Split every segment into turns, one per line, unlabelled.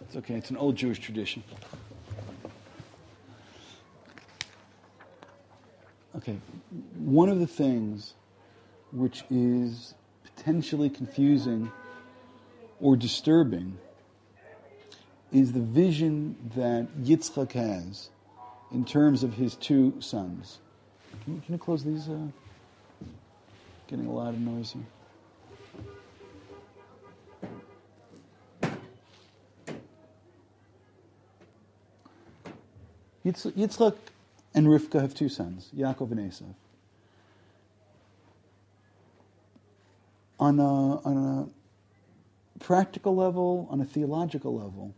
It's okay. It's an old Jewish tradition. Okay. One of the things which is potentially confusing or disturbing is the vision that Yitzchak has in terms of his two sons. Can you close these? Getting a lot of noise here. Yitzchak and Rivka have two sons, Yaakov and Esav. On a practical level, on a theological level,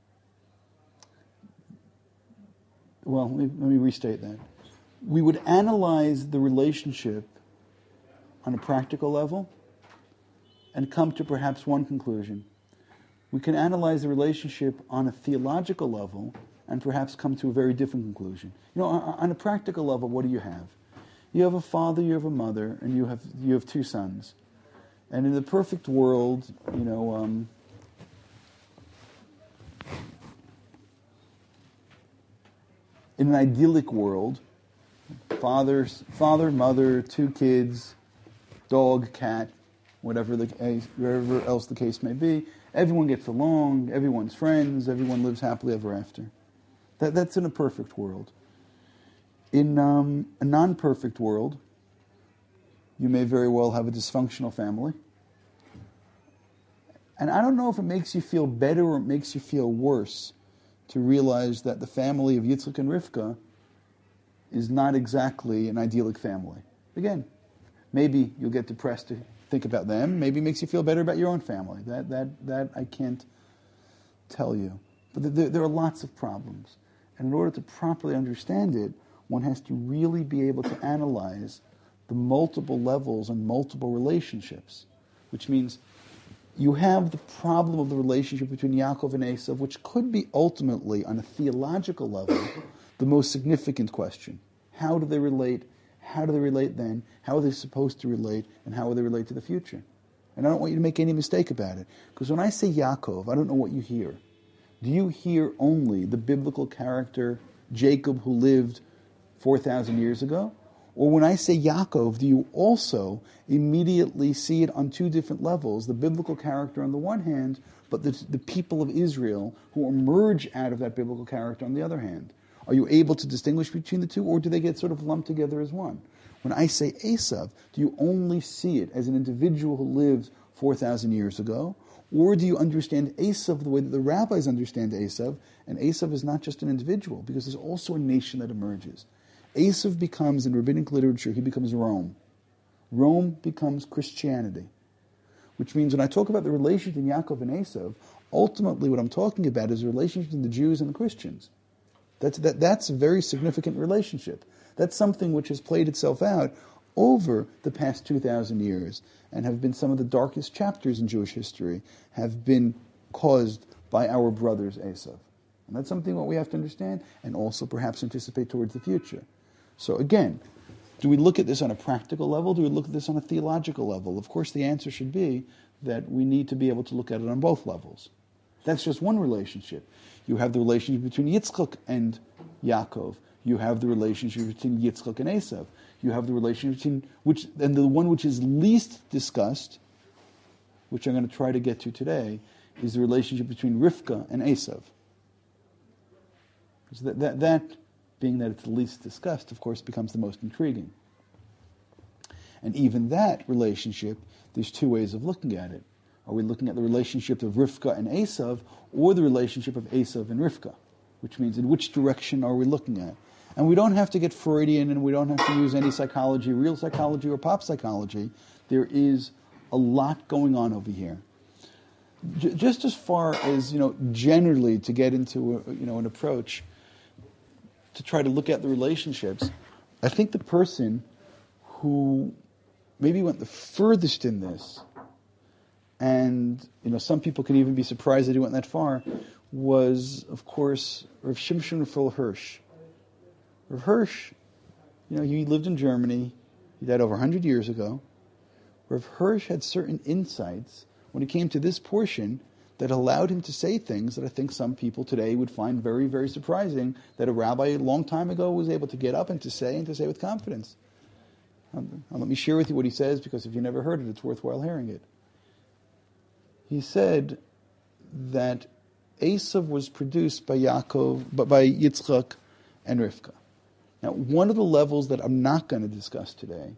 well, let me restate that. We would analyze the relationship on a practical level and come to perhaps one conclusion. We can analyze the relationship on a theological level and perhaps come to a very different conclusion. You know, on a practical level, what do you have? You have a father, you have a mother, and you have two sons. And in the perfect world, you know, in an idyllic world, father, mother, two kids, dog, cat, whatever else the case may be, everyone gets along, everyone's friends, everyone lives happily ever after. That's in a perfect world. In a non-perfect world, you may very well have a dysfunctional family. And I don't know if it makes you feel better or it makes you feel worse to realize that the family of Yitzchak and Rivka is not exactly an idyllic family. Again, maybe you'll get depressed to think about them. Maybe it makes you feel better about your own family. That I can't tell you. But there are lots of problems. And in order to properly understand it, one has to really be able to analyze the multiple levels and multiple relationships, which means you have the problem of the relationship between Yaakov and Esav, which could be ultimately, on a theological level, the most significant question. How do they relate? How do they relate then? How are they supposed to relate? And how will they relate to the future? And I don't want you to make any mistake about it. Because when I say Yaakov, I don't know what you hear. Do you hear only the biblical character Jacob who lived 4,000 years ago? Or when I say Yaakov, do you also immediately see it on two different levels? The biblical character on the one hand, but the people of Israel who emerge out of that biblical character on the other hand. Are you able to distinguish between the two, or do they get sort of lumped together as one? When I say Esav, do you only see it as an individual who lived 4,000 years ago? Or do you understand Esav the way that the rabbis understand Esav? And Esav is not just an individual, because there's also a nation that emerges. Esav becomes, in rabbinic literature, he becomes Rome. Rome becomes Christianity. Which means when I talk about the relationship between Yaakov and Esav, ultimately what I'm talking about is the relationship between the Jews and the Christians. That's a very significant relationship. That's something which has played itself out over the past 2,000 years and have been some of the darkest chapters in Jewish history have been caused by our brothers Esav. And that's something that we have to understand and also perhaps anticipate towards the future. So again, do we look at this on a practical level? Do we look at this on a theological level? Of course, the answer should be that we need to be able to look at it on both levels. That's just one relationship. You have the relationship between Yitzchak and Yaakov. You have the relationship between Yitzchak and Esav. You have the relationship between the one which is least discussed, which I'm going to try to get to today, is the relationship between Rivka and Esav. So that, being that it's the least discussed, of course, becomes the most intriguing. And even that relationship, there's two ways of looking at it. Are we looking at the relationship of Rivka and Esav, or the relationship of Esav and Rivka? Which means, in which direction are we looking at? And we don't have to get Freudian, and we don't have to use any psychology, real psychology or pop psychology. There is a lot going on over here. Just as far as, generally to get into, an approach to try to look at the relationships, I think the person who maybe went the furthest in this, and some people could even be surprised that he went that far, was, of course, Rav Shimshon Raphael Hirsch. Rav Hirsch, he lived in Germany. He died over 100 years ago. Rav Hirsch had certain insights when it came to this portion that allowed him to say things that I think some people today would find very, very surprising, that a rabbi a long time ago was able to get up and to say with confidence. Let me share with you what he says, because if you never heard it, it's worthwhile hearing it. He said that Esav was produced by Yitzchak and Rivka. Now, one of the levels that I'm not going to discuss today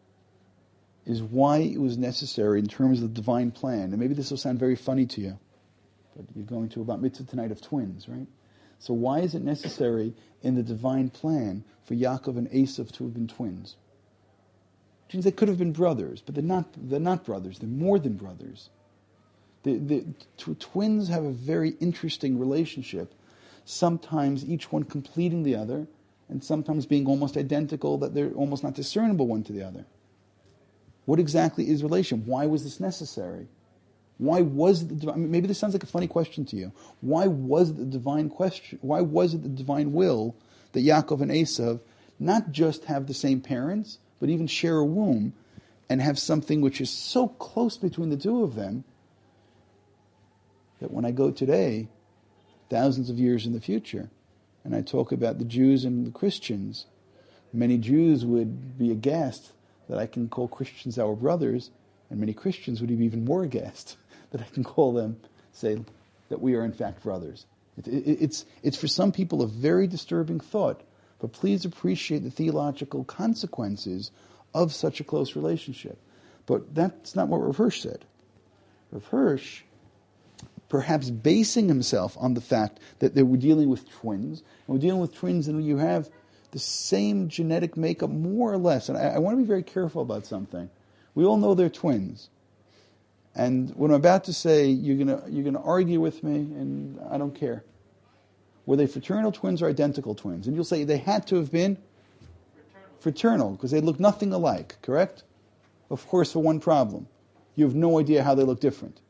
is why it was necessary in terms of the divine plan. And maybe this will sound very funny to you, but you're going to about mitzvah tonight of twins, right? So why is it necessary in the divine plan for Yaakov and Esav to have been twins? Which means they could have been brothers, but they're not brothers. They're more than brothers. The twins have a very interesting relationship, sometimes each one completing the other, and sometimes being almost identical, that they're almost not discernible one to the other. What exactly is relation? Why was this necessary? Why was maybe this sounds like a funny question to you. Why was it the divine question? Why was it the divine will that Yaakov and Esav not just have the same parents, but even share a womb and have something which is so close between the two of them that when I go today, thousands of years in the future, and I talk about the Jews and the Christians, many Jews would be aghast that I can call Christians our brothers, and many Christians would be even more aghast that I can call them, say that we are in fact brothers. It's for some people a very disturbing thought, but please appreciate the theological consequences of such a close relationship. But that's not what Rav Hirsch said. Rav Hirsch, perhaps basing himself on the fact that they were dealing with twins, and we're dealing with twins and you have the same genetic makeup, more or less. And I want to be very careful about something. We all know they're twins. And what I'm about to say, you're gonna argue with me, and I don't care. Were they fraternal twins or identical twins? And you'll say they had to have been fraternal, because they look nothing alike, correct? Of course, for one problem. You have no idea how they look different.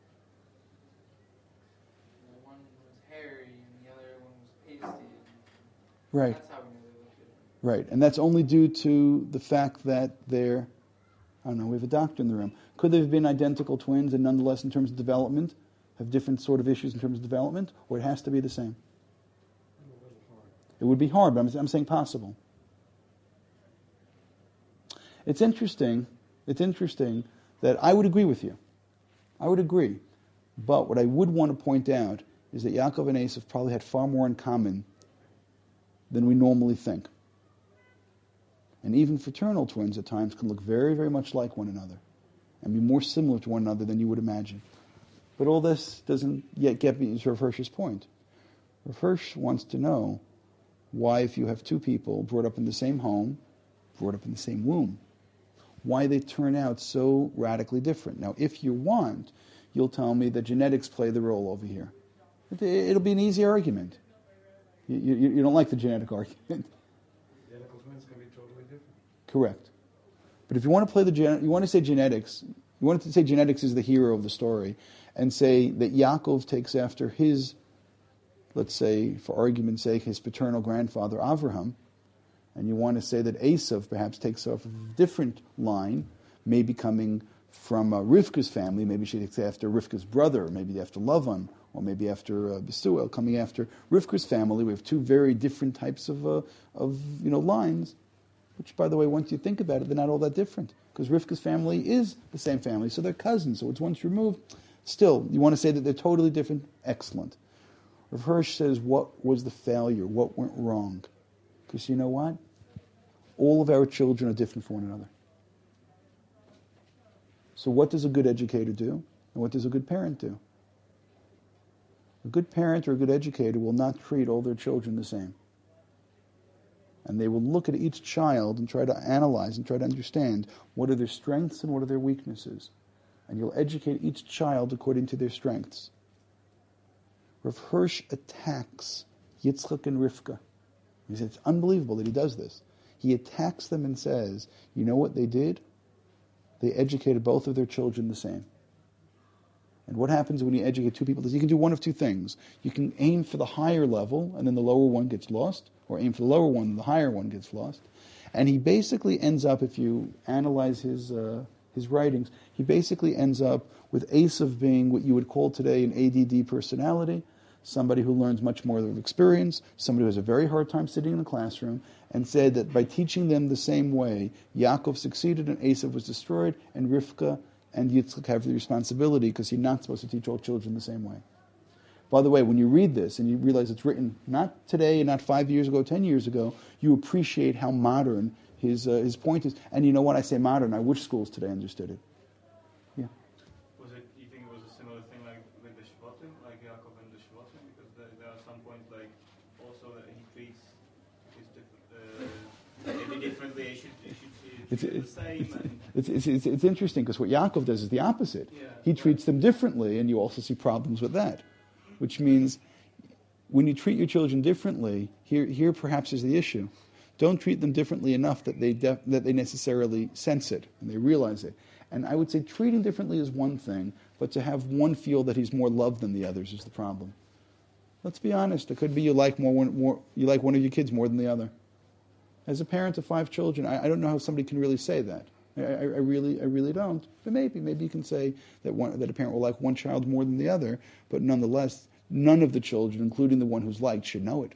One was hairy and the other one was pasty.
Right.
That's how we know they look different.
Right, and that's only due to the fact that they're, I don't know, we have a doctor in the room. Could they have been identical twins and nonetheless in terms of development have different sort of issues in terms of development, or it has to be the same? It would be hard, but I'm saying possible. It's interesting that I would agree with you. I would agree. But what I would want to point out is that Yaakov and Esav probably had far more in common than we normally think. And even fraternal twins at times can look very, very much like one another and be more similar to one another than you would imagine. But all this doesn't yet get me to Rav Hirsch's point. Rav Hirsch wants to know why, if you have two people brought up in the same home, brought up in the same womb, why they turn out so radically different. Now, if you want, you'll tell me that genetics play the role over here. It'll be an easy argument. You don't like the genetic argument.
Identical twins can be totally different.
Correct. But if you want to play you want to say genetics, you want to say genetics is the hero of the story, and say that Yaakov takes after his, let's say, for argument's sake, his paternal grandfather Avraham, and you want to say that Esav perhaps takes off a different line, maybe coming from Rivka's family, maybe she takes after Rivka's brother, maybe after Lavan, or maybe after Besuel, coming after Rivka's family. We have two very different types of lines, which, by the way, once you think about it, they're not all that different, because Rivka's family is the same family, so they're cousins, so it's once removed. Still, you want to say that they're totally different? Excellent. Rav Hirsch says, what was the failure? What went wrong? Because you know what? All of our children are different from one another. So what does a good educator do? And what does a good parent do? A good parent or a good educator will not treat all their children the same. And they will look at each child and try to analyze and try to understand what are their strengths and what are their weaknesses. And you'll educate each child according to their strengths. Rav Hirsch attacks Yitzchak and Rivka. He says it's unbelievable that he does this. He attacks them and says, you know what they did? They educated both of their children the same. And what happens when you educate two people? You can do one of two things. You can aim for the higher level, and then the lower one gets lost, or aim for the lower one, and the higher one gets lost. And he basically ends up, if you analyze his his writings, he basically ends up with Esav being what you would call today an ADD personality, somebody who learns much more of experience, somebody who has a very hard time sitting in the classroom, and said that by teaching them the same way, Yaakov succeeded and Esav was destroyed, and Rivka and Yitzchak have the responsibility because you're not supposed to teach all children the same way. By the way, when you read this and you realize it's written not today and not 5 years ago, 10 years ago, you appreciate how modern his point is. And you know what? I say modern. I wish schools today understood it. Yeah.
You think it was a similar thing like with the Shvatim, like Yaakov and the Shvatim? Because there are some points like also that he treats maybe differently. He should treat the same.
It's interesting because what Yaakov does is the opposite.
Yeah,
he treats them differently, and you also see problems with that. Which means when you treat your children differently, here perhaps is the issue. Don't treat them differently enough that they necessarily sense it and they realize it. And I would say treating differently is one thing, but to have one feel that he's more loved than the others is the problem. Let's be honest. It could be you like one of your kids more than the other. As a parent of 5 children, I don't know how somebody can really say that. I really don't. But maybe you can say that a parent will like one child more than the other, but nonetheless, none of the children, including the one who's liked, should know it.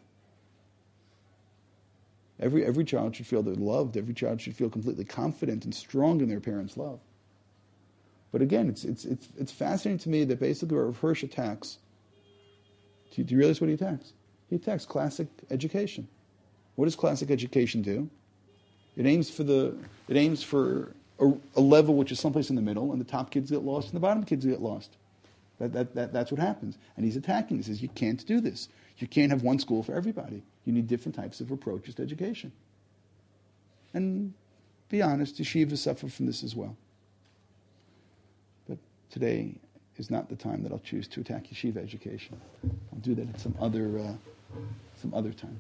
Every child should feel they're loved. Every child should feel completely confident and strong in their parents' love. But again, it's fascinating to me that basically Rav Hirsch attacks. Do you realize what he attacks? He attacks classic education. What does classic education do? It aims for a level which is someplace in the middle, and the top kids get lost, and the bottom kids get lost. That's what happens. And he's attacking. He says, you can't do this. You can't have one school for everybody. You need different types of approaches to education. And be honest, yeshivas suffer from this as well. But today is not the time that I'll choose to attack yeshiva education. I'll do that at some other time.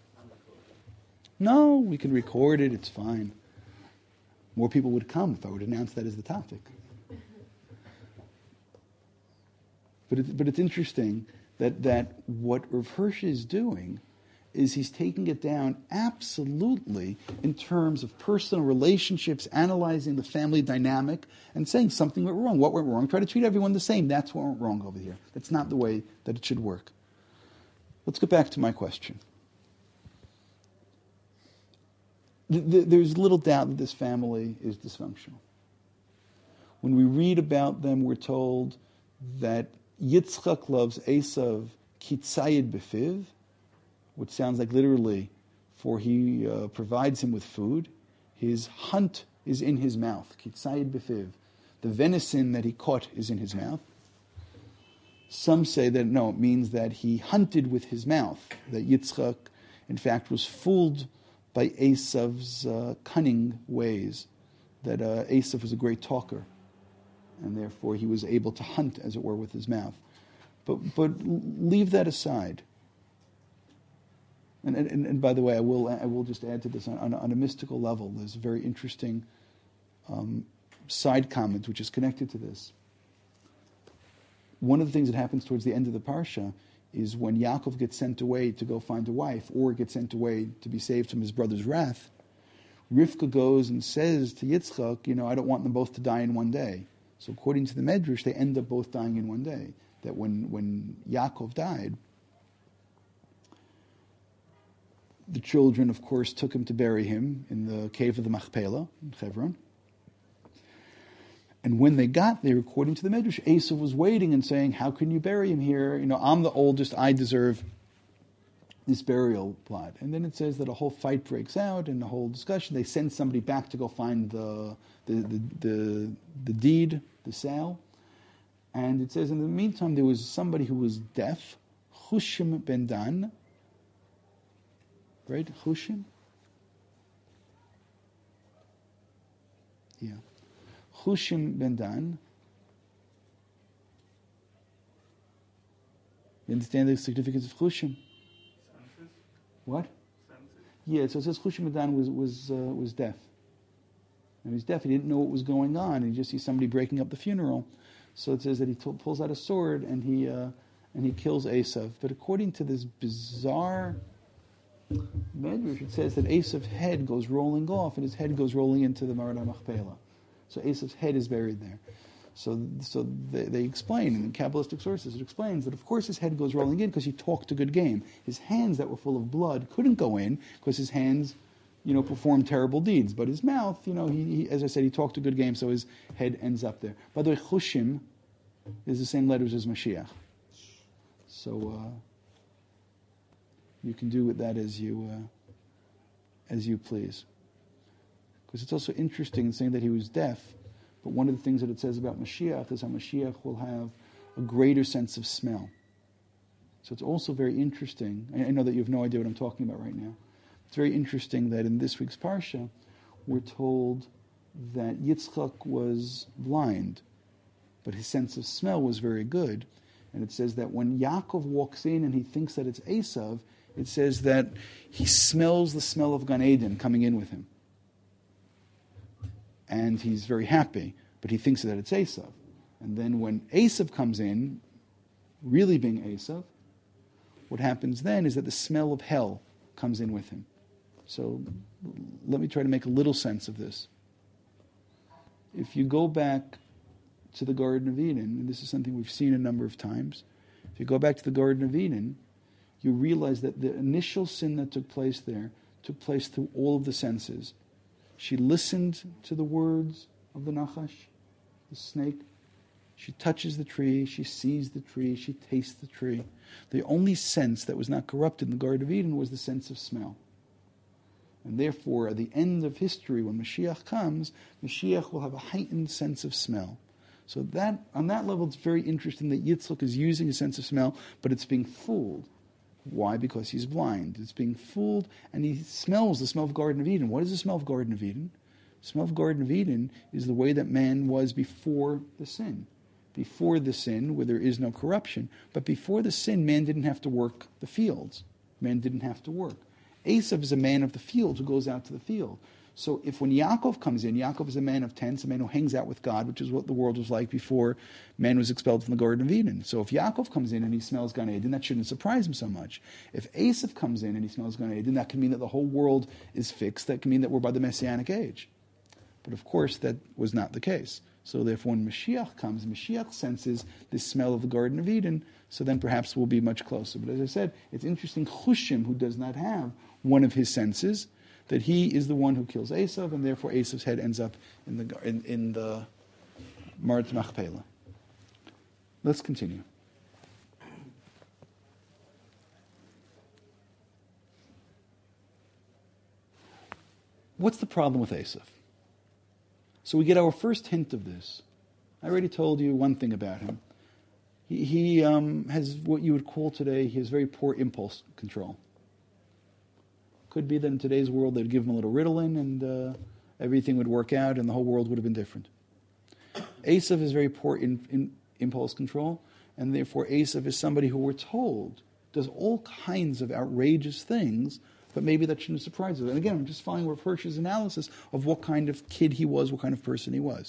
No, we can record it. It's fine. More people would come if I would announce that as the topic. But it's interesting that what Rav Hirsch is doing is he's taking it down absolutely in terms of personal relationships, analyzing the family dynamic, and saying something went wrong. What went wrong? Try to treat everyone the same. That's what went wrong over here. That's not the way that it should work. Let's get back to my question. There's little doubt that this family is dysfunctional. When we read about them, we're told that Yitzchak loves Esav kitzayid befiv, which sounds like literally, for he provides him with food. His hunt is in his mouth, kitzayid befiv. The venison that he caught is in his mouth. Some say that no, it means that he hunted with his mouth, that Yitzchak, in fact, was fooled by Esav's cunning ways, that Esav was a great talker, and therefore he was able to hunt, as it were, with his mouth. But leave that aside. And by the way, I will just add to this on a mystical level. There's a very interesting side comment which is connected to this. One of the things that happens towards the end of the parsha is when Yaakov gets sent away to go find a wife, or gets sent away to be saved from his brother's wrath, Rivka goes and says to Yitzchak, I don't want them both to die in one day. So according to the Medrash, they end up both dying in one day. That when Yaakov died, the children, of course, took him to bury him in the cave of the Machpelah in Hebron. And when they got there, according to the Medrash, Esav was waiting and saying, how can you bury him here? I'm the oldest, I deserve this burial plot. And then it says that a whole fight breaks out and the whole discussion. They send somebody back to go find the deed, the sale. And it says in the meantime, there was somebody who was deaf, Hushim ben Dan. Right? Hushim? Yeah. Hushim ben Dan. You understand the significance of Hushim? What? Yeah, so it says Hushim ben Dan was deaf. And he was deaf. He didn't know what was going on. He just sees somebody breaking up the funeral. So it says that he pulls out a sword and he kills Esav. But according to this bizarre Medrash, it says that Esav's head goes rolling off and his head goes rolling into the Marad HaMachpelah. So Esav's head is buried there. So they explain, in Kabbalistic sources, it explains that of course his head goes rolling in because he talked a good game. His hands that were full of blood couldn't go in because his hands, performed terrible deeds. But his mouth, he as I said, he talked a good game, so his head ends up there. By the way, Chushim is the same letters as Mashiach. So you can do with that as you please. Because it's also interesting in saying that he was deaf, but one of the things that it says about Mashiach is how Mashiach will have a greater sense of smell. So it's also very interesting. I know that you have no idea what I'm talking about right now. It's very interesting that in this week's Parsha, we're told that Yitzchak was blind, but his sense of smell was very good. And it says that when Yaakov walks in and he thinks that it's Esav, it says that he smells the smell of Gan Eden coming in with him. And he's very happy, but he thinks that it's Esav. And then when Esav comes in, really being Esav, what happens then is that the smell of hell comes in with him. So let me try to make a little sense of this. If you go back to the Garden of Eden, and this is something we've seen a number of times, if you go back to the Garden of Eden, you realize that the initial sin that took place there took place through all of the senses. She listened to the words of the Nachash, the snake. She touches the tree, she sees the tree, she tastes the tree. The only sense that was not corrupted in the Garden of Eden was the sense of smell. And therefore, at the end of history, when Mashiach comes, Mashiach will have a heightened sense of smell. So that on that level, it's very interesting that Yitzchak is using a sense of smell, but it's being fooled. Why? Because he's blind. It's being fooled, and he smells the smell of Garden of Eden. What is the smell of Garden of Eden? The smell of Garden of Eden is the way that man was before the sin. Before the sin, where there is no corruption. But before the sin, man didn't have to work the fields. Man didn't have to work. Esav is a man of the field who goes out to the field. So if when Yaakov comes in, Yaakov is a man of tents, a man who hangs out with God, which is what the world was like before man was expelled from the Garden of Eden. So if Yaakov comes in and he smells Gan Eden, that shouldn't surprise him so much. If Esav comes in and he smells Gan Eden, that can mean that the whole world is fixed. That can mean that we're by the Messianic age. But of course, that was not the case. So therefore, when Mashiach comes, Mashiach senses this smell of the Garden of Eden, so then perhaps we'll be much closer. But as I said, it's interesting, Chushim, who does not have one of his senses, that he is the one who kills Esav, and therefore Esav's head ends up in the Marat Machpelah. Let's continue. What's the problem with Esav? So we get our first hint of this. I already told you one thing about him. He has what you would call today, he has very poor impulse control. Could be that in today's world they'd give him a little Ritalin and everything would work out and the whole world would have been different. Esav is very poor in impulse control, and therefore Esav is somebody who we're told does all kinds of outrageous things, but maybe that shouldn't surprise us. And again, I'm just following Rav Hirsch's analysis of what kind of kid he was, what kind of person he was.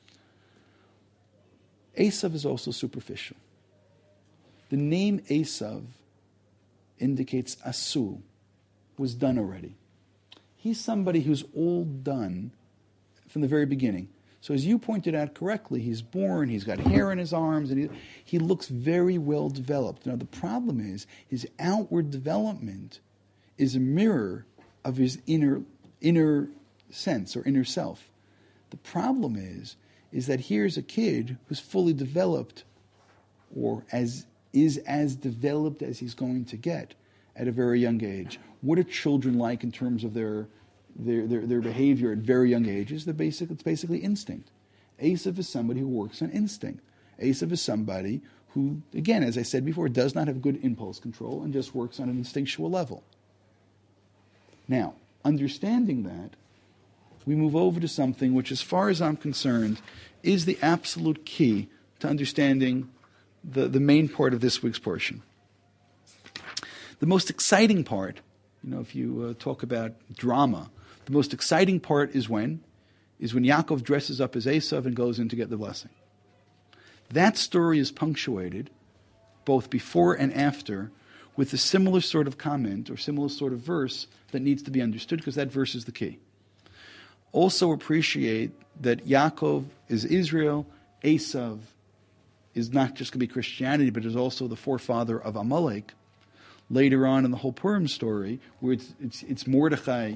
Esav is also superficial. The name Esav indicates asu, was done already. He's somebody who's all done from the very beginning. So as you pointed out correctly, he's born, he's got hair in his arms, and he looks very well developed. Now the problem is, his outward development is a mirror of his inner sense or inner self. The problem is that here's a kid who's fully developed, or as developed as he's going to get at a very young age. What are children like in terms of their behavior at very young ages? It's basically instinct. Esav is somebody who works on instinct. Esav is somebody who, again, as I said before, does not have good impulse control and just works on an instinctual level. Now, understanding that, we move over to something which, as far as I'm concerned, is the absolute key to understanding the main part of this week's portion. The most exciting part, if you talk about drama, the most exciting part is when Yaakov dresses up as Esav and goes in to get the blessing. That story is punctuated, both before and after, with a similar sort of comment or similar sort of verse that needs to be understood, because that verse is the key. Also appreciate that Yaakov is Israel, Esav is not just going to be Christianity, but is also the forefather of Amalek. Later on in the whole Purim story, where it's Mordechai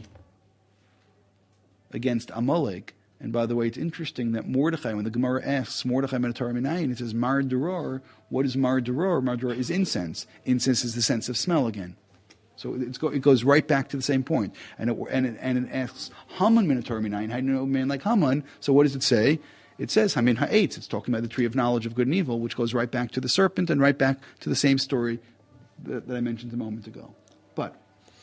against Amalek. And by the way, it's interesting that Mordechai, when the Gemara asks Mordechai Minotaur Minayin, it says Mar Duror. What is Mar Duror? Mar Duror is incense. Incense is the sense of smell again. So it goes right back to the same point. And it asks Haman Minotaur Minayin. How do you know a man like Haman? So what does it say? It says Hamin Ha'etz. It's talking about the tree of knowledge of good and evil, which goes right back to the serpent and right back to the same story that I mentioned a moment ago. But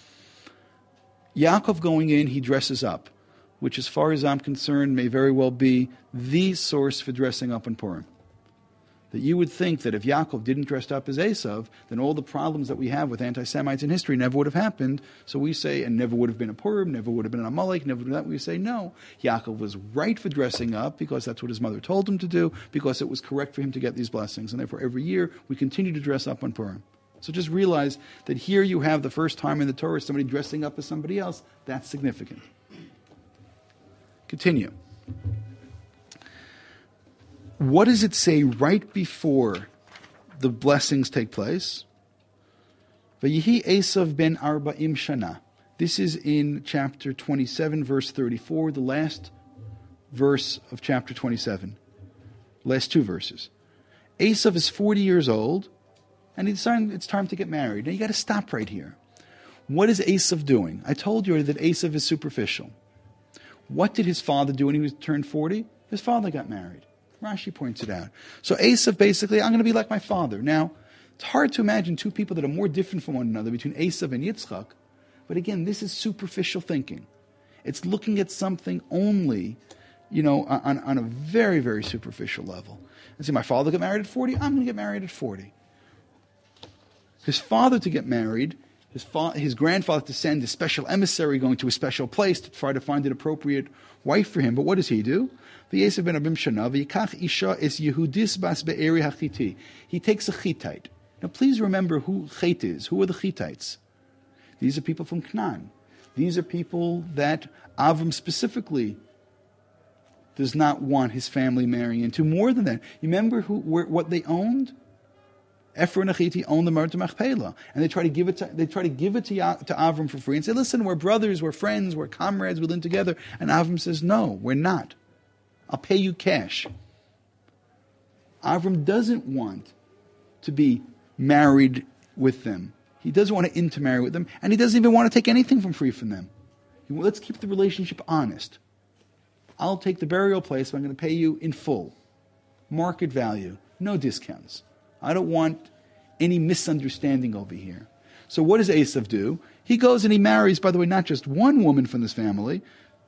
Yaakov going in, he dresses up, which as far as I'm concerned may very well be the source for dressing up in Purim. That you would think that if Yaakov didn't dress up as Esav, then all the problems that we have with anti-Semites in history never would have happened. So we say, and never would have been a Purim, never would have been an Amalek, never would have that. We say, no, Yaakov was right for dressing up because that's what his mother told him to do, because it was correct for him to get these blessings. And therefore every year we continue to dress up on Purim. So just realize that here you have the first time in the Torah somebody dressing up as somebody else. That's significant. Continue. What does it say right before the blessings take place? Vayihi Esav ben arba'im shana. This is in chapter 27, verse 34, the last verse of chapter 27. Last two verses. Esav is 40 years old, and he decided it's time to get married. Now you got to stop right here. What is Esav doing? I told you that Esav is superficial. What did his father do when he was turned 40? His father got married. Rashi points it out. So Esav basically, I'm going to be like my father. Now, it's hard to imagine two people that are more different from one another between Esav and Yitzchak. But again, this is superficial thinking. It's looking at something only, on a very, very superficial level. And see, my father got married at 40, I'm going to get married at 40. His father to get married, his grandfather to send a special emissary going to a special place to try to find an appropriate wife for him. But what does he do? He takes a Hittite. Now please remember who Chet is. Who are the Hittites? These are people from Canaan. These are people that Avram specifically does not want his family marrying into. More than that, you remember what they owned? Ephron and Achiti owned the Me'arat Machpelah, and they try to give it to Avram for free and say, "Listen, we're brothers, we're friends, we're comrades, we live together." And Avram says, "No, we're not. I'll pay you cash." Avram doesn't want to be married with them. He doesn't want to intermarry with them, and he doesn't even want to take anything from free from them. Let's keep the relationship honest. I'll take the burial place, but I'm going to pay you in full. Market value, no discounts. I don't want any misunderstanding over here. So what does Esav do? He goes and he marries, by the way, not just one woman from this family.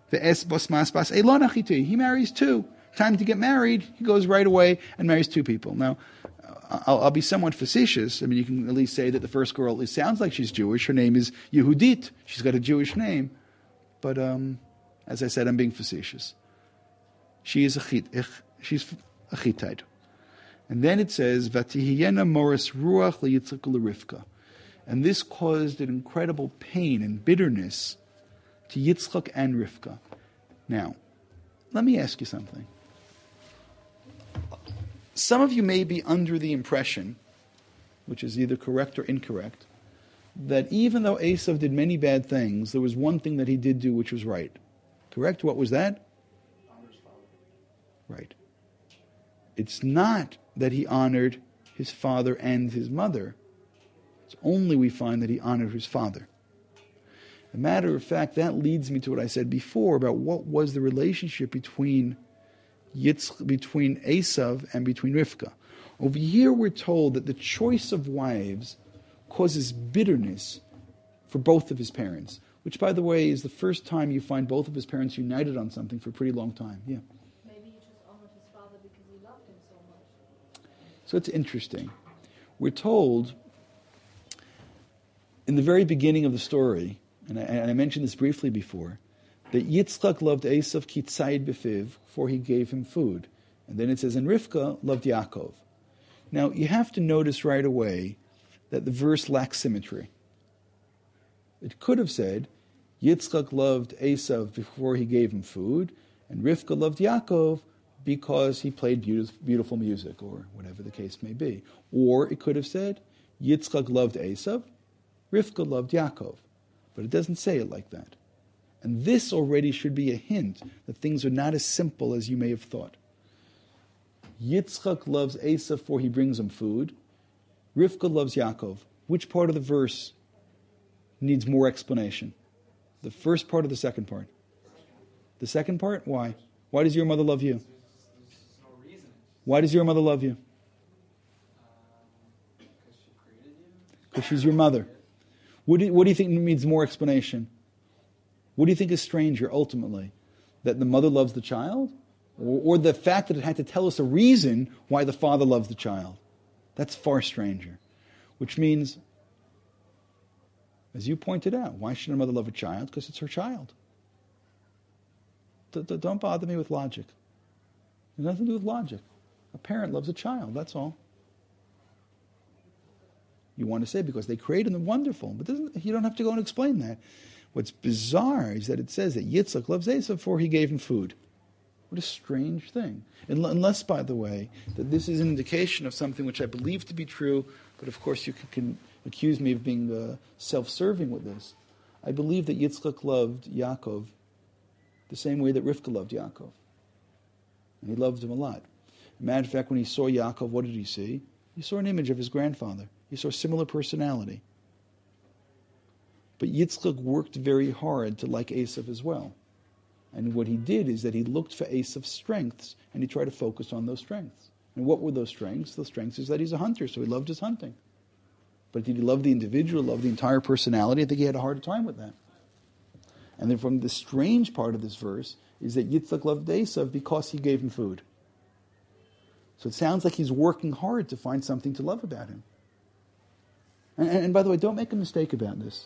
He marries two. Time to get married, he goes right away and marries two people. Now, I'll be somewhat facetious. I mean, you can at least say that the first girl, it sounds like she's Jewish. Her name is Yehudit. She's got a Jewish name. But as I said, I'm being facetious. She's a Hittite. And then it says, "Vatihiyena moris ruach leYitzchak uLeRivka," and this caused an incredible pain and bitterness to Yitzchak and Rivka. Now, let me ask you something. Some of you may be under the impression, which is either correct or incorrect, that even though Esav did many bad things, there was one thing that he did do which was right. Correct? What was that? Right. It's not that he honored his father and his mother. It's only we find that he honored his father. As a matter of fact, that leads me to what I said before about what was the relationship between Esav and between Rivka. Over here we're told that the choice of wives causes bitterness for both of his parents, which, by the way, is the first time you find both of his parents united on something for a pretty long time. Yeah. So it's interesting. We're told in the very beginning of the story, and I mentioned this briefly before, that Yitzchak loved Esav kitzayid befiv, for he gave him food. And then it says, and Rivka loved Yaakov. Now, you have to notice right away that the verse lacks symmetry. It could have said, Yitzchak loved Esav before he gave him food, and Rivka loved Yaakov because he played beautiful music, or whatever the case may be. Or it could have said, Yitzchak loved Esav, Rivka loved Yaakov. But it doesn't say it like that. And this already should be a hint that things are not as simple as you may have thought. Yitzchak loves Esav before he brings him food. Rivka loves Yaakov. Which part of the verse needs more explanation? The first part or the second part? The second part? Why? Why does your mother love you?
There's no reason.
Why does your mother love you?
Because she created you.
Because she's your mother. What do you think needs more explanation? What do you think is stranger, ultimately? That the mother loves the child? Or the fact that it had to tell us a reason why the father loves the child? That's far stranger. Which means, as you pointed out, why should a mother love a child? Because it's her child. Don't bother me with logic. It has nothing to do with logic. A parent loves a child, that's all. You want to say because they created them, wonderful. But you don't have to go and explain that. What's bizarre is that it says that Yitzchak loves Esav before he gave him food. What a strange thing. Unless, by the way, that this is an indication of something which I believe to be true, but of course you can accuse me of being self-serving with this. I believe that Yitzchak loved Yaakov the same way that Rivka loved Yaakov. And he loved him a lot. As a matter of fact, when he saw Yaakov, what did he see? He saw an image of his grandfather. He saw a similar personality. But Yitzchak worked very hard to like Esav as well. And what he did is that he looked for Esav's strengths, and he tried to focus on those strengths. And what were those strengths? Those strengths is that he's a hunter, so he loved his hunting. But did he love the individual, love the entire personality? I think he had a harder time with that. And then from the strange part of this verse is that Yitzchak loved Esav because he gave him food. So it sounds like he's working hard to find something to love about him. And by the way, don't make a mistake about this.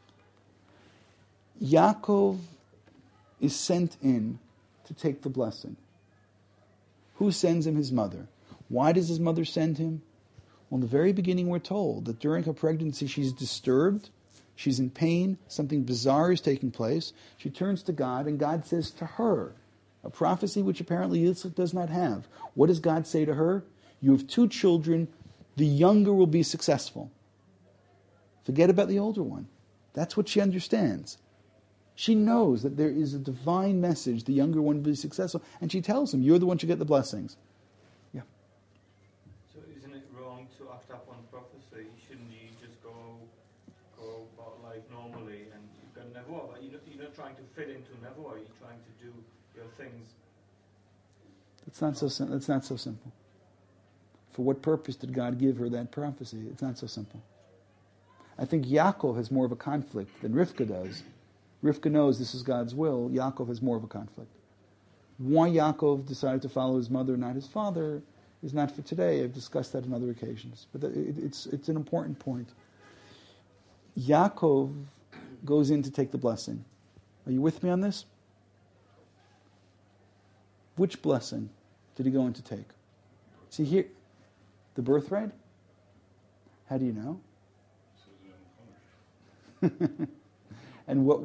Yaakov is sent in to take the blessing. Who sends him? His mother. Why does his mother send him? Well, in the very beginning we're told that during her pregnancy she's disturbed, she's in pain, something bizarre is taking place. She turns to God, and God says to her, a prophecy which apparently Yitzchak does not have. What does God say to her? You have 2 children, the younger will be successful. Forget about the older one. That's what she understands. She knows that there is a divine message, the younger one will be successful, and she tells him, you're the one to get the blessings. Yeah.
So isn't it wrong to act upon prophecy? Shouldn't you just go about life normally and you've got nevuah, but you're not trying to fit into nevuah, you're trying to do your things.
It's not so simple. For what purpose did God give her that prophecy? It's not so simple. I think Yaakov has more of a conflict than Rivka does. Rivka knows this is God's will. Yaakov has more of a conflict. Why Yaakov decided to follow his mother, not his father, is not for today. I've discussed that on other occasions. But it's an important point. Yaakov goes in to take the blessing. Are you with me on this? Which blessing did he go in to take? See here, the birthright? How do you know? And what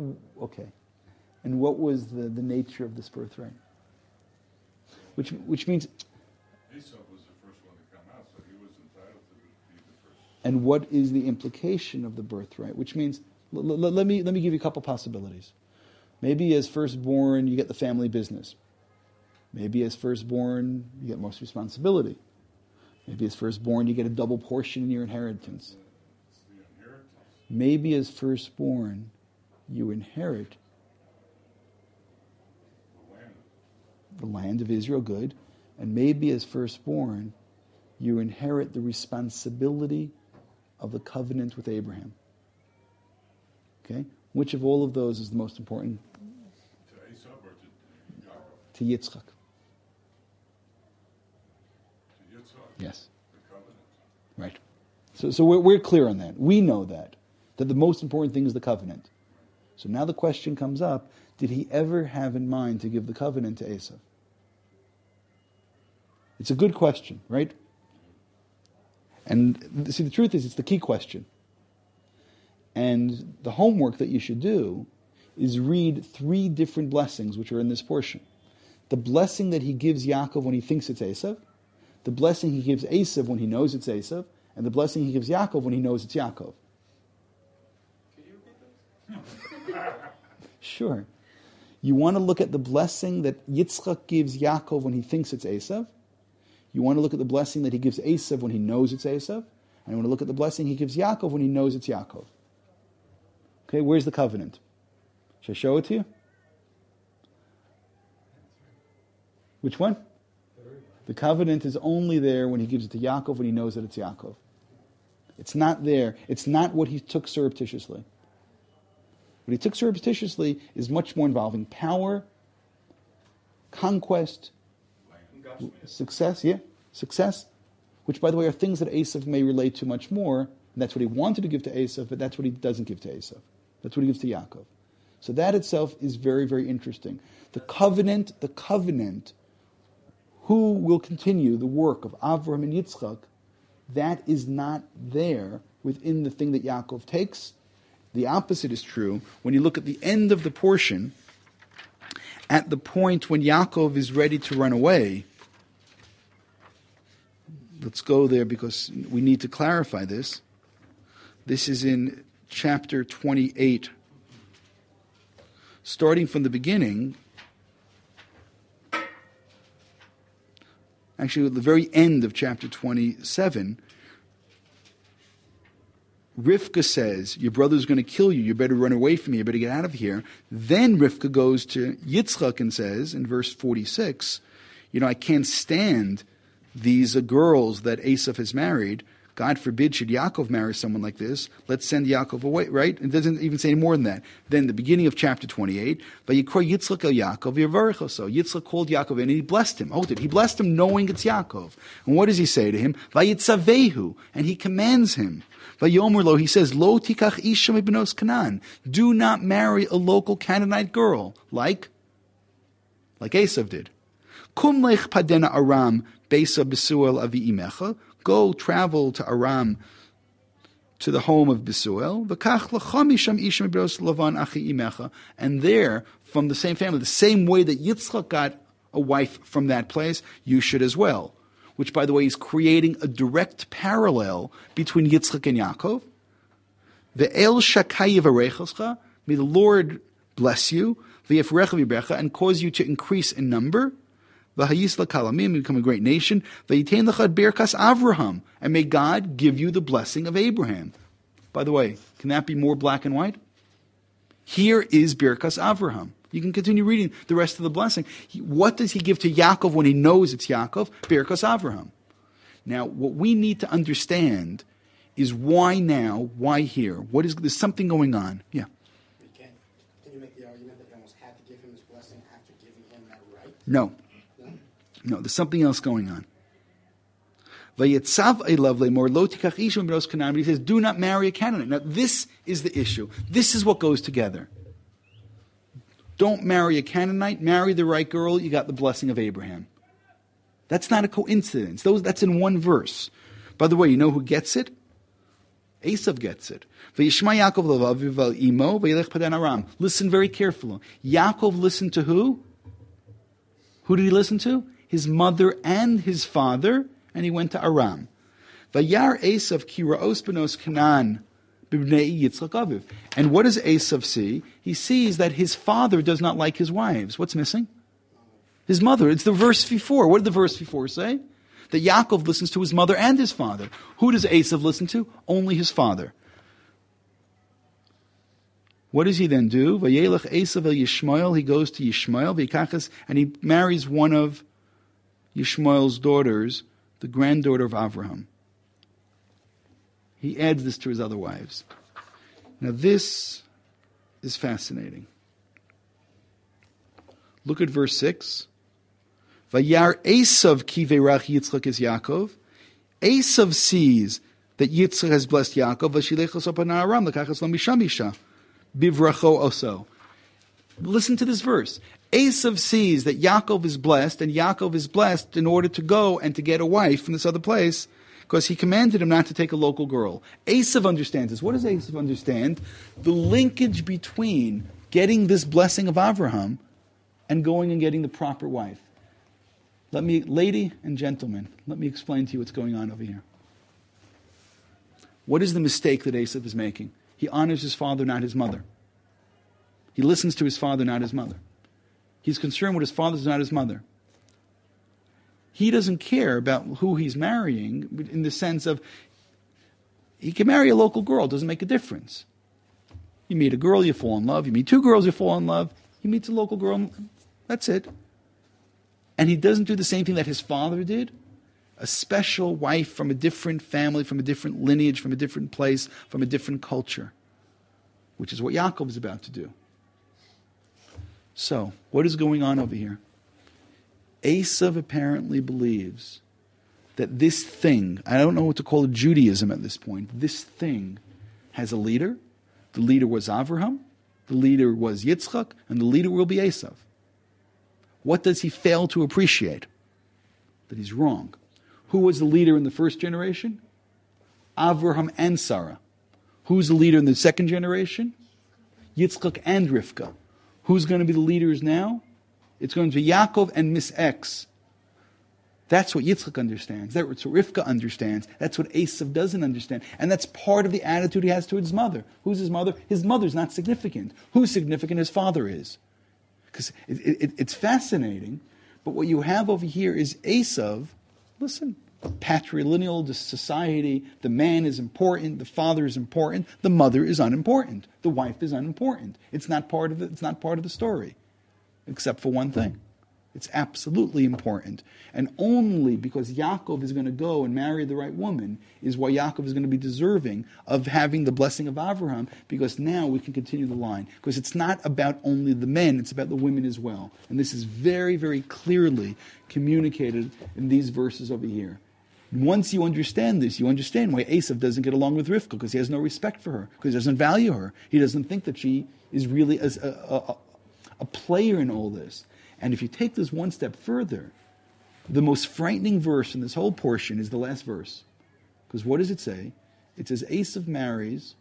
was the nature of this birthright? Which means...
Esau was the first one to come out, so he was entitled to be the first.
And what is the implication of the birthright? Which means, let me give you a couple possibilities. Maybe as firstborn, you get the family business. Maybe as firstborn, you get most responsibility. Maybe as firstborn, you get a double portion in your inheritance.
It's the inheritance.
Maybe as firstborn, you inherit the land of Israel, good. And maybe as firstborn, you inherit the responsibility of the covenant with Abraham. Okay? Which of all of those is the most important?
To Esau or to Yaakov?
To Yitzchak.
To Yitzhak?
Yes.
The covenant.
Right. So we're clear on that. We know that the most important thing is the covenant. So now the question comes up, did he ever have in mind to give the covenant to Esav? It's a good question, right? And see, the truth is, it's the key question. And the homework that you should do is read 3 different blessings which are in this portion. The blessing that he gives Yaakov when he thinks it's Esav, the blessing he gives Esav when he knows it's Esav, and the blessing he gives Yaakov when he knows it's Yaakov.
Could you repeat those?
Sure. You want to look at the blessing that Yitzchak gives Yaakov when he thinks it's Esav. You want to look at the blessing that he gives Esav when he knows it's Esav. And you want to look at the blessing he gives Yaakov when he knows it's Yaakov. Okay, where's the covenant? Should I show it to you? Which one? The covenant is only there when he gives it to Yaakov when he knows that it's Yaakov. It's not there. It's not what he took surreptitiously. What he took surreptitiously is much more involving power, conquest, success, success, which, by the way, are things that Esav may relate to much more. And that's what he wanted to give to Esav, but that's what he doesn't give to Esav. That's what he gives to Yaakov. So that itself is very, very interesting. The covenant, who will continue the work of Avraham and Yitzchak, that is not there within the thing that Yaakov takes. The opposite is true. When you look at the end of the portion, at the point when Yaakov is ready to run away, let's go there because we need to clarify this. This is in chapter 28. Starting from the beginning, actually at the very end of chapter 27, Rivka says, your brother's going to kill you, you better run away from me, you better get out of here. Then Rivka goes to Yitzchak and says, in verse 46, I can't stand these girls that Esav has married. God forbid should Yaakov marry someone like this. Let's send Yaakov away, right? It doesn't even say any more than that. Then the beginning of chapter 28, Vayikra Yitzchak el Yaakov Yavarich oso. Yitzchak called Yaakov in and he blessed him. Oh, he blessed him knowing it's Yaakov. And what does he say to him? Vayitzavehu. And he commands him. Vayomer lo, he says, Lo tikach isha mibnos Canaan. Do not marry a local Canaanite girl, like Esav did. Kum lech padena Aram besa besuel avi imecha. Go travel to Aram, to the home of Besuel. And there, from the same family, the same way that Yitzchak got a wife from that place, you should as well. Which, by the way, is creating a direct parallel between Yitzchak and Yaakov. May the Lord bless you, and cause you to increase in number. Become a great nation. Avraham, and may God give you the blessing of Abraham. By the way, can that be more black and white? Here is Birkas Avraham. You can continue reading the rest of the blessing. What does he give to Yaakov when he knows it's Yaakov? Birkas Avraham. Now, what we need to understand is why now, why here? There's something going on. Yeah.
Can you make the argument that he almost had to give him his blessing after giving him that right?
No, there's something else going on. But he says, do not marry a Canaanite. Now, this is the issue. This is what goes together. Don't marry a Canaanite, marry the right girl, you got the blessing of Abraham. That's not a coincidence. That's in one verse. By the way, you know who gets it? Esav gets it. Listen very carefully. Yaakov listened to who? Who did he listen to? His mother and his father, and he went to Aram. Vayar Esav ki ra'os benos Canaan b'bnei Yitzchak aviv. And what does Esav see? He sees that his father does not like his wives. What's missing? His mother. It's the verse before. What did the verse before say? That Yaakov listens to his mother and his father. Who does Esav listen to? Only his father. What does he then do? Vayelech Esav el Yishmael. He goes to Yishmael, v'yikachas, and he marries one of Yishmael's daughters, the granddaughter of Avraham. He adds this to his other wives. Now this is fascinating. Look at verse 6. Vayar Esav ki ve'rach Yitzchak es Yaakov. Esav sees that Yitzchak has blessed Yaakov. V'shilechos opan Aram l'kachas lo mishamisha bivracho oso. Listen to this verse. Esav sees that Yaakov is blessed, and Yaakov is blessed in order to go and to get a wife from this other place, because he commanded him not to take a local girl. Esav understands this. What does Esav understand? The linkage between getting this blessing of Avraham and going and getting the proper wife. Lady and gentlemen, let me explain to you what's going on over here. What is the mistake that Esav is making? He honors his father, not his mother. He listens to his father, not his mother. He's concerned with his father, not his mother. He doesn't care about who he's marrying in the sense of he can marry a local girl, doesn't make a difference. You meet a girl, you fall in love. You meet two girls, you fall in love. He meets a local girl, that's it. And he doesn't do the same thing that his father did. A special wife from a different family, from a different lineage, from a different place, from a different culture, which is what Yaakov is about to do. So, what is going on over here? Esav apparently believes that this thing, I don't know what to call it, Judaism at this point, this thing has a leader. The leader was Avraham, the leader was Yitzchak, and the leader will be Esav. What does he fail to appreciate? That he's wrong. Who was the leader in the first generation? Avraham and Sarah. Who's the leader in the second generation? Yitzchak and Rivka. Who's going to be the leaders now? It's going to be Yaakov and Miss X. That's what Yitzchak understands. That's what Rivka understands. That's what Esav doesn't understand. And that's part of the attitude he has towards his mother. Who's his mother? His mother's not significant. Who's significant? His father is. Because it's fascinating. But what you have over here is Esav, listen, patrilineal society, the man is important, the father is important, the mother is unimportant, the wife is unimportant. It's not part of the story, except for one thing. It's absolutely important. And only because Yaakov is going to go and marry the right woman is why Yaakov is going to be deserving of having the blessing of Avraham, because now we can continue the line. Because it's not about only the men, it's about the women as well. And this is very, very clearly communicated in these verses over here. Once you understand this, you understand why Esav doesn't get along with Rivka, because he has no respect for her, because he doesn't value her. He doesn't think that she is really a player in all this. And if you take this one step further, the most frightening verse in this whole portion is the last verse. Because what does it say? It says Esav marries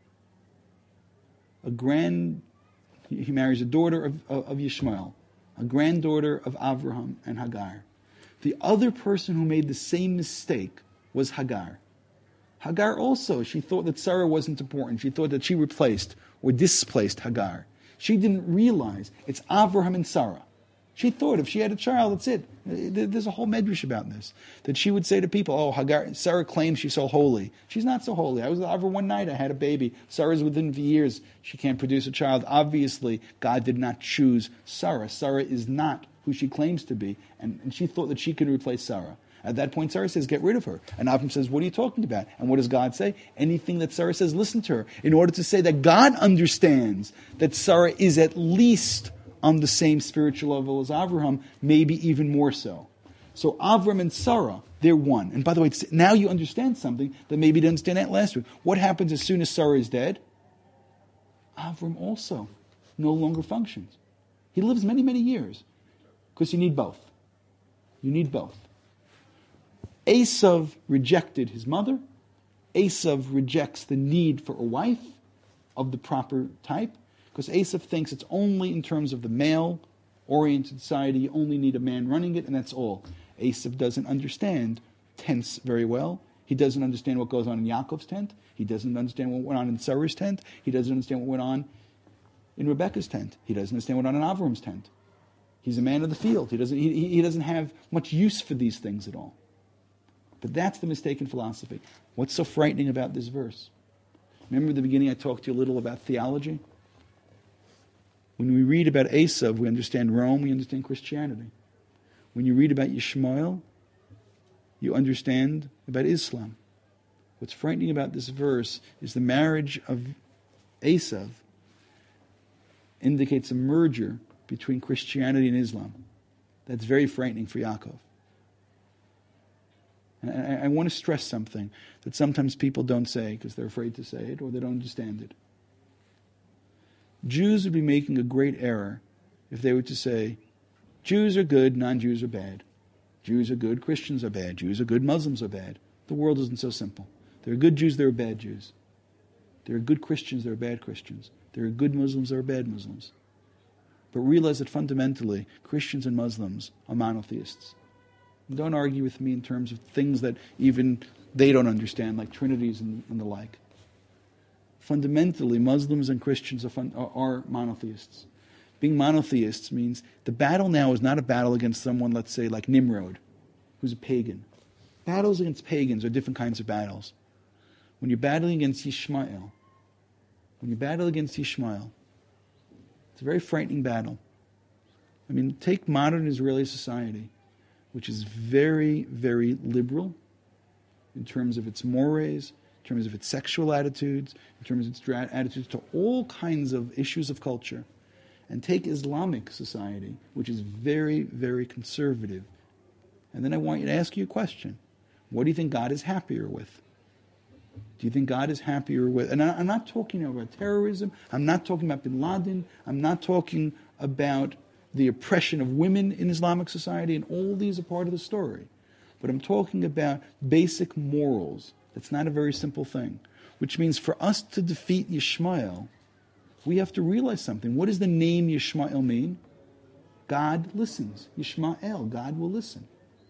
he marries a daughter of Yishmael, a granddaughter of Avraham and Hagar. The other person who made the same mistake was Hagar. Hagar also, she thought that Sarah wasn't important. She thought that she replaced or displaced Hagar. She didn't realize it's Avraham and Sarah. She thought if she had a child, that's it. There's a whole medrash about this. That she would say to people, oh, Hagar, Sarah claims she's so holy. She's not so holy. I was over one night, I had a baby. Sarah's within years, she can't produce a child. Obviously, God did not choose Sarah. Sarah is not who she claims to be. And she thought that she could replace Sarah. At that point, Sarah says, get rid of her. And Avram says, what are you talking about? And what does God say? Anything that Sarah says, listen to her. In order to say that God understands that Sarah is at least on the same spiritual level as Avraham, maybe even more so. So Avram and Sarah, they're one. And by the way, now you understand something that maybe you didn't understand that last week. What happens as soon as Sarah is dead? Avram also no longer functions. He lives many, many years. Because you need both. You need both. Esav rejected his mother. Esav rejects the need for a wife of the proper type. Because Esav thinks it's only in terms of the male-oriented society, you only need a man running it, and that's all. Esav doesn't understand tents very well. He doesn't understand what goes on in Yaakov's tent. He doesn't understand what went on in Sarah's tent. He doesn't understand what went on in Rebekah's tent. He doesn't understand what went on in Avram's tent. He's a man of the field. He doesn't have much use for these things at all. But that's the mistaken philosophy. What's so frightening about this verse? Remember at the beginning I talked to you a little about theology? When we read about Esav, we understand Rome, we understand Christianity. When you read about Yishmael, you understand about Islam. What's frightening about this verse is the marriage of Esav indicates a merger between Christianity and Islam. That's very frightening for Yaakov. And I want to stress something that sometimes people don't say because they're afraid to say it or they don't understand it. Jews would be making a great error if they were to say, Jews are good, non-Jews are bad. Jews are good, Christians are bad. Jews are good, Muslims are bad. The world isn't so simple. There are good Jews, there are bad Jews. There are good Christians, there are bad Christians. There are good Muslims, there are bad Muslims. But realize that fundamentally, Christians and Muslims are monotheists. And don't argue with me in terms of things that even they don't understand, like trinities and the like. Fundamentally, Muslims and Christians are monotheists. Being monotheists means the battle now is not a battle against someone, let's say, like Nimrod, who's a pagan. Battles against pagans are different kinds of battles. When you're battling against Yishmael, it's a very frightening battle. I mean, take modern Israeli society, which is very, very liberal in terms of its mores, in terms of its sexual attitudes, in terms of its attitudes to all kinds of issues of culture. And take Islamic society, which is very, very conservative. And then I want you to ask you a question. What do you think God is happier with? Do you think God is happier with... And I'm not talking about terrorism. I'm not talking about bin Laden. I'm not talking about the oppression of women in Islamic society. And all these are part of the story. But I'm talking about basic morals. That's not a very simple thing. Which means for us to defeat Yishmael, we have to realize something. What does the name Yishmael mean? God listens. Yishmael, God will listen.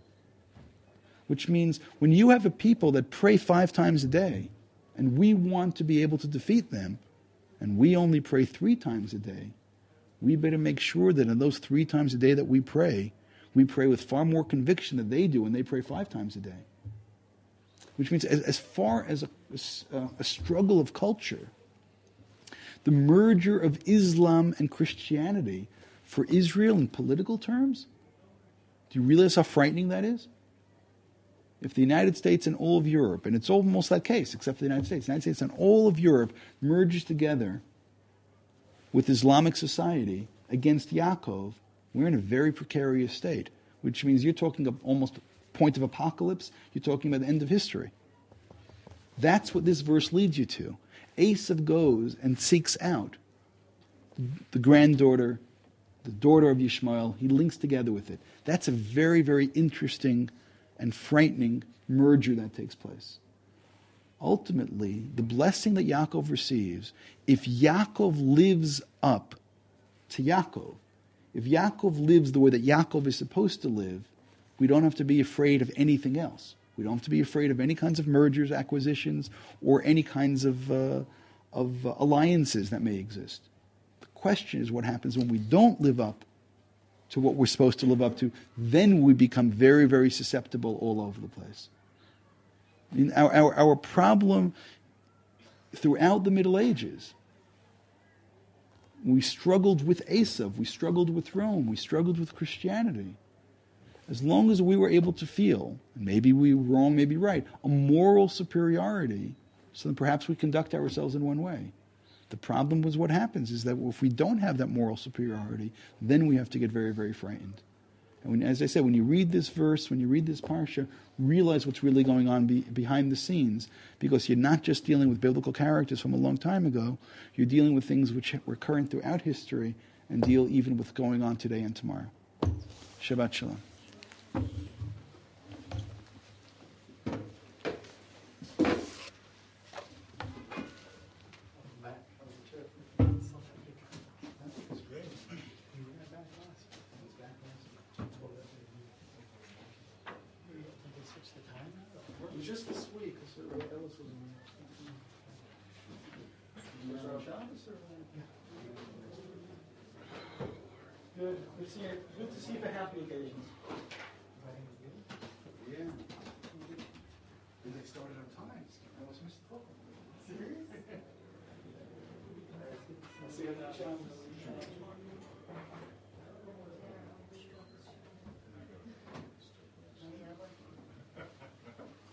Which means when you have a people that pray 5 times a day, and we want to be able to defeat them, and we only pray 3 times a day, we better make sure that in those 3 times a day that we pray with far more conviction than they do when they pray 5 times a day. Which means as far as a struggle of culture, the merger of Islam and Christianity for Israel in political terms, do you realize how frightening that is? If the United States and all of Europe, and it's almost that case, except for the United States and all of Europe merges together with Islamic society against Yaakov, we're in a very precarious state, which means you're talking of almost point of apocalypse, you're talking about the end of history. That's what this verse leads you to. Esav goes and seeks out the granddaughter, the daughter of Yishmael. He links together with it. That's a very, very interesting and frightening merger that takes place. Ultimately, the blessing that Yaakov receives, if Yaakov lives up to Yaakov, if Yaakov lives the way that Yaakov is supposed to live, we don't have to be afraid of anything else. We don't have to be afraid of any kinds of mergers, acquisitions, or any kinds of alliances that may exist. The question is what happens when we don't live up to what we're supposed to live up to. Then we become very, very susceptible all over the place. I mean, our problem throughout the Middle Ages, we struggled with Esav, we struggled with Rome, we struggled with Christianity. As long as we were able to feel, and maybe we were wrong, maybe right, a moral superiority, so then perhaps we conduct ourselves in one way. The problem was what happens is that if we don't have that moral superiority, then we have to get very, very frightened. And when, as I said, when you read this verse, when you read this parsha, realize what's really going on behind the scenes, because you're not just dealing with biblical characters from a long time ago, you're dealing with things which were current throughout history and deal even with going on today and tomorrow. Shabbat Shalom. Just this week, Ellis was Good. Good to see you for happy occasions. Yeah. They started on time. I almost missed the book. Serious? I'll see you at the challenge.